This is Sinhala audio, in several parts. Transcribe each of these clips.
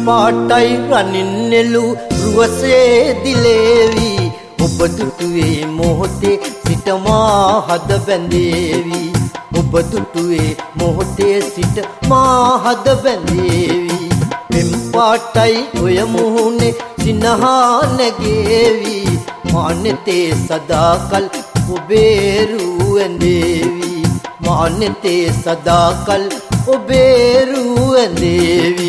පාටයි රනින් නෙළු රුවසේ දිලේවි ඔබ දුටුවේ මොහොතේ සිට මා හද බැඳේවි ඔබ දුටුවේ මොහොතේ සිට මා හද බැඳේවි පෙම් පාටයි ඔය මුහුණේ සිනහා නැගේවි මානෙතේ සදාකල් ඔබේ රුව ඇඳේවි මානෙතේ සදාකල් ඔබේ රුව ඇඳේවි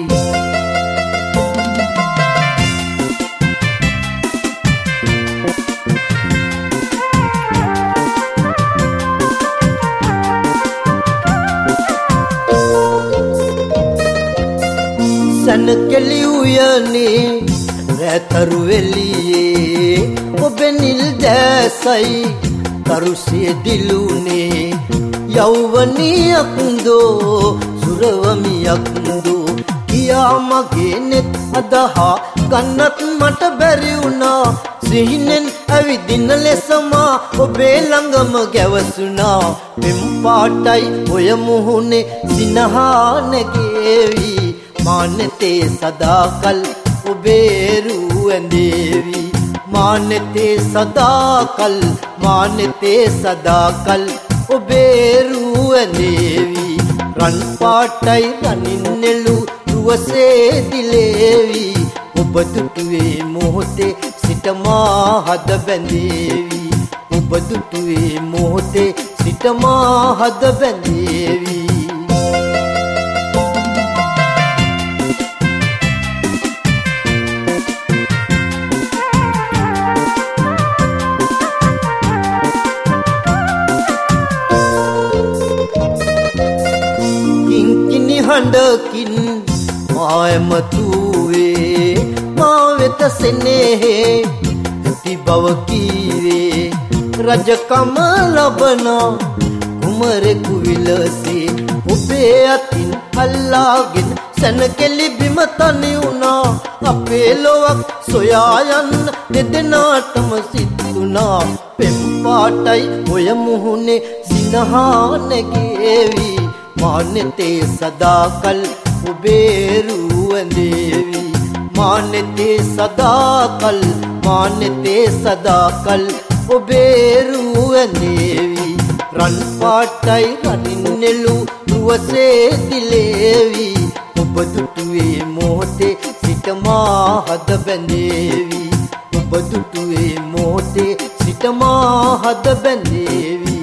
සනකෙලි උයනේ රැතරු වෙලියේ ඔබේ නිල් දැසයි තරුසේ දිලුනේ යෞවනියක් දෝ සුරවමියක් දෝ කියා මගේ නෙත් අදහා ගන්නත් මට බැරි වුණා සිහිනෙන් ඇවිදින ලෙසමා ඔබේ ළඟම ගැවසුණා පෙම් පාටයි ඔය මුහුණේ සිනහා නැගේවි මානෙතේ සදාකල් ඔබේ රුව ඇඳේවි මානෙතේ සදාකල් මානෙතේ සදාකල් ඔබේ රුව ඇඳේවි රන් පාටයි රනින් නෙළු රුවසේ දිලේවි ඔබ දුටුවේ මොහොතේ සිට මා හද බැඳේවි ඔබ දුටුවේ මොහොතේ සිට මා හද බැඳේවි හඬකින් මායමතුවේ මා වෙත සෙනෙහේ ඇති බව කීවේ රජකම ලබන කුමරෙකු විලසේ ඔබේ අතින් අල්ලාගෙන සැනකෙලි බිම තනි වුණා අපේ ලොවක් සොයා යන්න දෙදෙනාටම සිතුණා පෙම් පාටයි ඔය මුහුණේ සිනහා නැගේවි මානෙතේ සදාකල් ඔබේ රුව ඇඳේවි මානෙතේ සදාකල් මානෙතේ සදාකල් ඔබේ රුව ඇඳේවි රන් පාටයි රනින් නෙළු රුවසේ දිලේවි ඔබ දුටුවේ මොහොතේ සිට මා හද බැඳේවි ඔබ දුටුවේ මොහොතේ සිට මා හද බැඳේවි